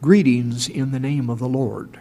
Greetings in the name of the Lord.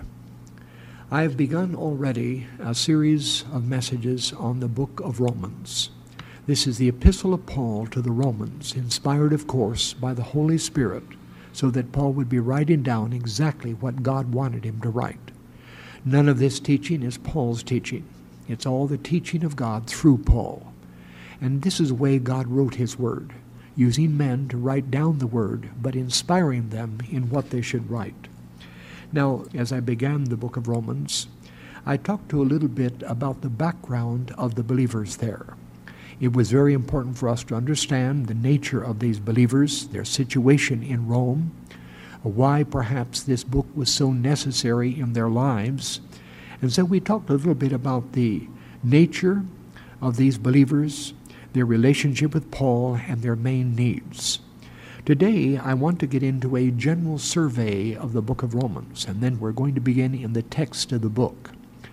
I have begun already a series of messages on the book of Romans. This is the epistle of Paul to the Romans, inspired, of course, by the Holy Spirit, so that Paul would be writing down exactly what God wanted him to write. None of this teaching is Paul's teaching. It's all the teaching of God through Paul. And this is the way God wrote his word, using men to write down the word, but inspiring them in what they should write. Now, as I began the book of Romans, I talked a little bit about the background of the believers there. It was very important for us to understand the nature of these believers, their situation in Rome, why perhaps this book was so necessary in their lives. And so we talked a little bit about the nature of these believers, their relationship with Paul, and their main needs. Today, I want to get into a general survey of the book of Romans, and then we're going to begin in the text of the book.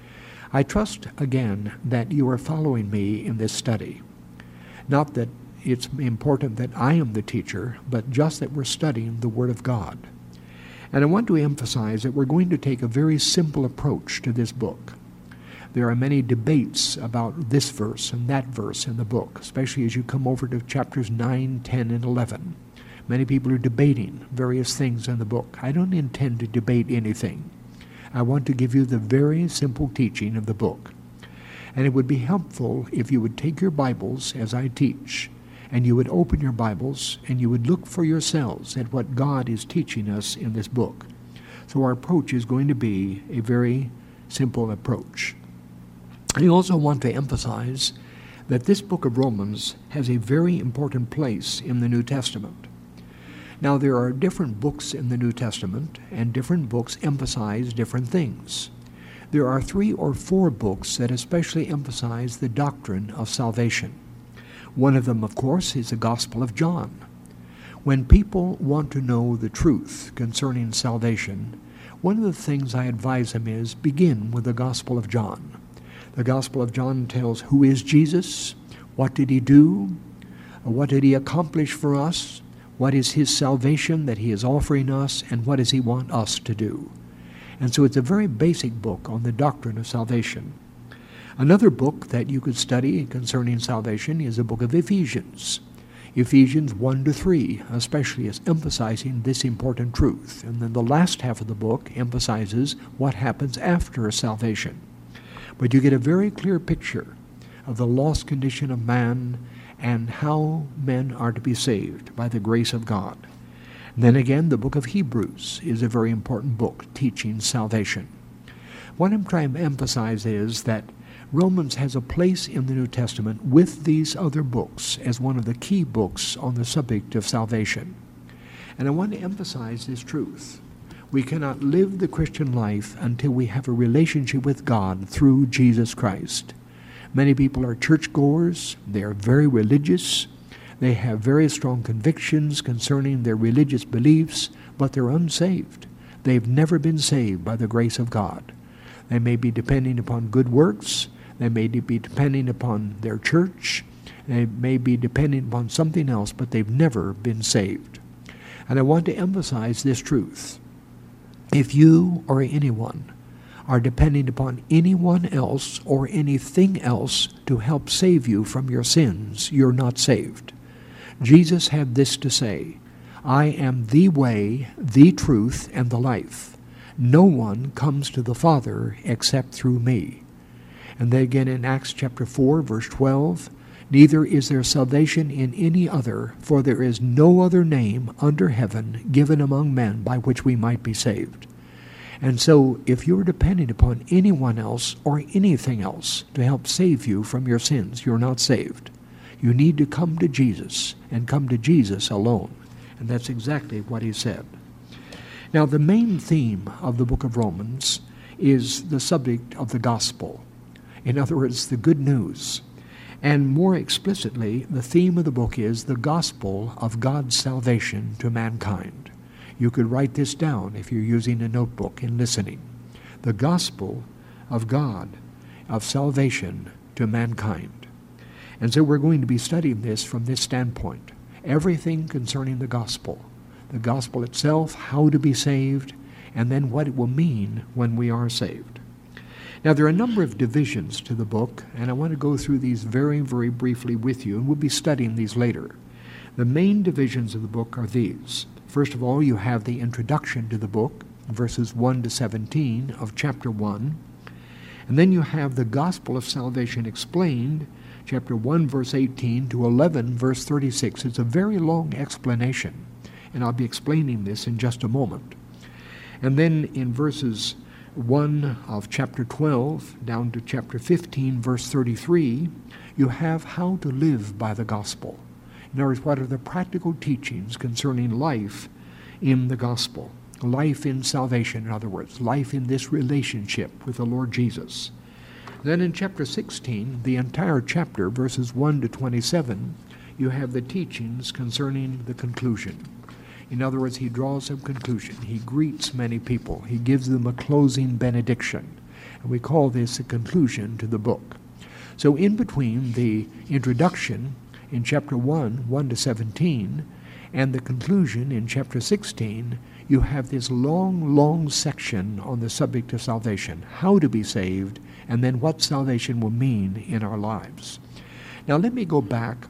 I trust, again, that you are following me in this study. Not that it's important that I am the teacher, but just that we're studying the Word of God. And I want to emphasize that we're going to take a very simple approach to this book. There are many debates about this verse and that verse in the book, especially as you come over to chapters 9, 10, and 11. Many people are debating various things in the book. I don't intend to debate anything. I want to give you the very simple teaching of the book. And it would be helpful if you would take your Bibles as I teach, and you would open your Bibles, and you would look for yourselves at what God is teaching us in this book. So our approach is going to be a very simple approach. I also want to emphasize that this book of Romans has a very important place in the New Testament. Now, there are different books in the New Testament, and different books emphasize different things. There are 3 or 4 books that especially emphasize the doctrine of salvation. One of them, of course, is the Gospel of John. When people want to know the truth concerning salvation, one of the things I advise them is begin with the Gospel of John. The Gospel of John tells who is Jesus, what did he do, what did he accomplish for us, what is his salvation that he is offering us, and what does he want us to do. And so it's a very basic book on the doctrine of salvation. Another book that you could study concerning salvation is the book of Ephesians. Ephesians 1 to 3 especially is emphasizing this important truth. And then the last half of the book emphasizes what happens after salvation. But you get a very clear picture of the lost condition of man and how men are to be saved by the grace of God. And then again, the book of Hebrews is a very important book teaching salvation. What I'm trying to emphasize is that Romans has a place in the New Testament with these other books as one of the key books on the subject of salvation. And I want to emphasize this truth. We cannot live the Christian life until we have a relationship with God through Jesus Christ. Many people are churchgoers. They are very religious. They have very strong convictions concerning their religious beliefs, but they're unsaved. They've never been saved by the grace of God. They may be depending upon good works. They may be depending upon their church. They may be depending upon something else, but they've never been saved. And I want to emphasize this truth. If you or anyone are depending upon anyone else or anything else to help save you from your sins, you're not saved. Jesus had this to say, I am the way, the truth, and the life. No one comes to the Father except through me. And then again in Acts chapter 4, verse 12, neither is there salvation in any other, for there is no other name under heaven given among men by which we might be saved. And so if you're depending upon anyone else or anything else to help save you from your sins, you're not saved. You need to come to Jesus and come to Jesus alone. And that's exactly what he said. Now, the main theme of the book of Romans is the subject of the gospel. In other words, the good news. And more explicitly, the theme of the book is the gospel of God's salvation to mankind. You could write this down if you're using a notebook and listening. The gospel of God, of salvation to mankind. And so we're going to be studying this from this standpoint. Everything concerning the gospel, the gospel itself, how to be saved, and then what it will mean when we are saved. Now, there are a number of divisions to the book, and I want to go through these very, very briefly with you, and we'll be studying these later. The main divisions of the book are these. First of all, you have the introduction to the book, verses 1 to 17 of chapter 1. And then you have the gospel of salvation explained, chapter 1, verse 18 to 11, verse 36. It's a very long explanation, and I'll be explaining this in just a moment. And then in verses 1 of chapter 12 down to chapter 15, verse 33, you have how to live by the gospel. In other words, what are the practical teachings concerning life in the gospel? Life in salvation, in other words, life in this relationship with the Lord Jesus. Then in chapter 16, the entire chapter, verses 1 to 27, you have the teachings concerning the conclusion. In other words, he draws a conclusion. He greets many people. He gives them a closing benediction. And we call this a conclusion to the book. So in between the introduction in chapter 1, 1 to 17, and the conclusion in chapter 16, you have this long, long section on the subject of salvation, how to be saved, and then what salvation will mean in our lives. Now let me go back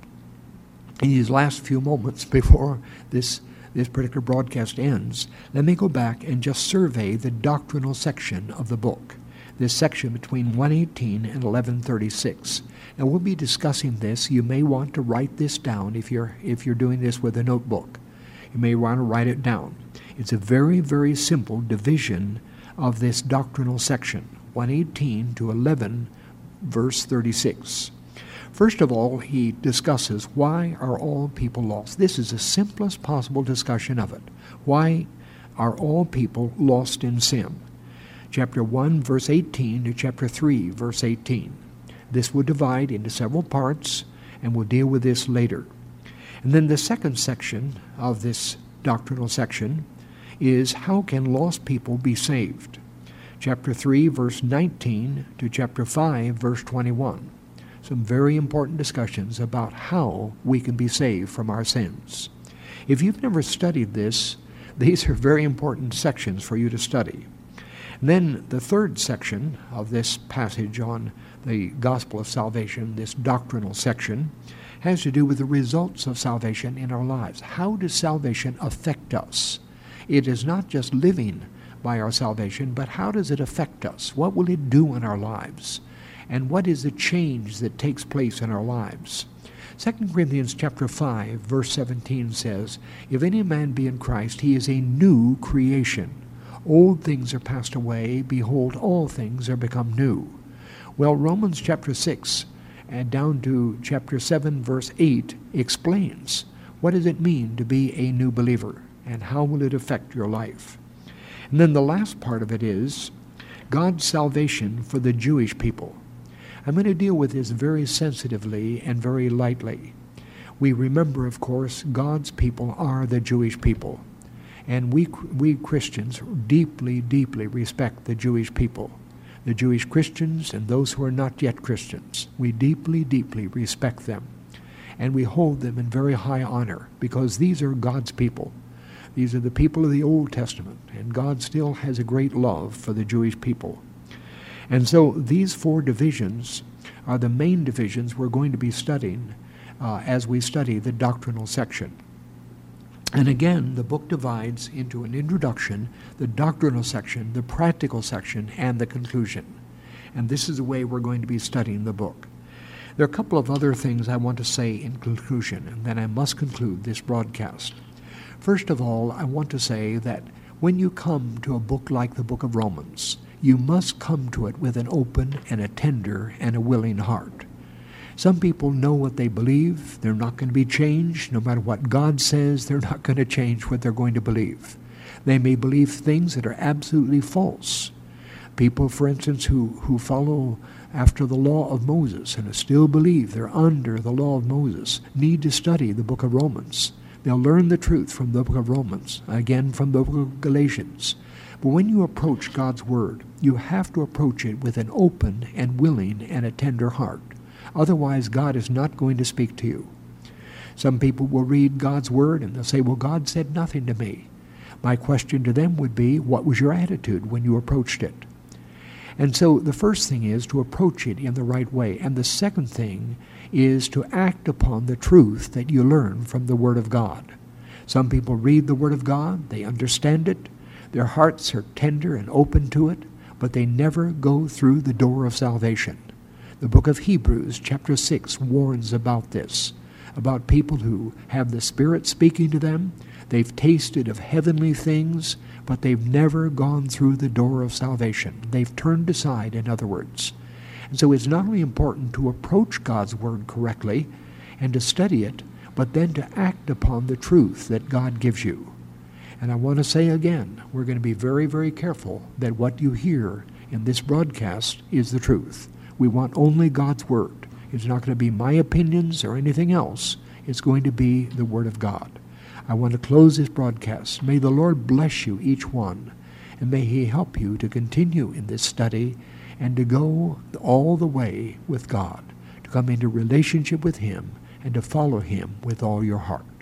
in these last few moments before this particular broadcast ends. Let me go back and just survey the doctrinal section of the book, this section between 118 and 1136. Now we'll be discussing this. You may want to write this down if you're doing this with a notebook. You may want to write it down. It's a very, very simple division of this doctrinal section, 118 to 11, verse 36. First of all, he discusses why are all people lost. This is the simplest possible discussion of it. Why are all people lost in sin? Chapter 1, verse 18 to chapter 3, verse 18. This will divide into several parts, and we'll deal with this later. And then the second section of this doctrinal section is how can lost people be saved? Chapter 3, verse 19 to chapter 5, verse 21. Some very important discussions about how we can be saved from our sins. If you've never studied this, these are very important sections for you to study. And then the third section of this passage on the gospel of salvation, this doctrinal section, has to do with the results of salvation in our lives. How does salvation affect us? It is not just living by our salvation, but how does it affect us? What will it do in our lives? And what is the change that takes place in our lives? 2 Corinthians chapter 5, verse 17 says, "If any man be in Christ, he is a new creation. Old things are passed away. Behold, all things are become new." Well, Romans chapter 6 and down to chapter 7, verse 8 explains what does it mean to be a new believer and how will it affect your life. And then the last part of it is God's salvation for the Jewish people. I'm going to deal with this very sensitively and very lightly. We remember, of course, God's people are the Jewish people. And we Christians deeply, deeply respect the Jewish people. The Jewish Christians and those who are not yet Christians. We deeply, deeply respect them. And we hold them in very high honor because these are God's people. These are the people of the Old Testament. And God still has a great love for the Jewish people. And so these four divisions are the main divisions we're going to be studying as we study the doctrinal section. And again, the book divides into an introduction, the doctrinal section, the practical section, and the conclusion. And this is the way we're going to be studying the book. There are a couple of other things I want to say in conclusion, and then I must conclude this broadcast. First of all, I want to say that when you come to a book like the book of Romans, you must come to it with an open and a tender and a willing heart. Some people know what they believe. They're not going to be changed. No matter what God says, they're not going to change what they're going to believe. They may believe things that are absolutely false. People, for instance, who follow after the law of Moses and still believe they're under the law of Moses need to study the book of Romans. They'll learn the truth from the book of Romans, again from the book of Galatians. But when you approach God's Word, you have to approach it with an open and willing and a tender heart. Otherwise, God is not going to speak to you. Some people will read God's Word and they'll say, well, God said nothing to me. My question to them would be, what was your attitude when you approached it? And so the first thing is to approach it in the right way. And the second thing is to act upon the truth that you learn from the Word of God. Some people read the Word of God, they understand it, their hearts are tender and open to it, but they never go through the door of salvation. The book of Hebrews, chapter 6, warns about this, about people who have the Spirit speaking to them. They've tasted of heavenly things, but they've never gone through the door of salvation. They've turned aside, in other words. And so it's not only important to approach God's Word correctly and to study it, but then to act upon the truth that God gives you. And I want to say again, we're going to be very, very careful that what you hear in this broadcast is the truth. We want only God's Word. It's not going to be my opinions or anything else. It's going to be the Word of God. I want to close this broadcast. May the Lord bless you, each one, and may He help you to continue in this study and to go all the way with God, to come into relationship with Him and to follow Him with all your heart.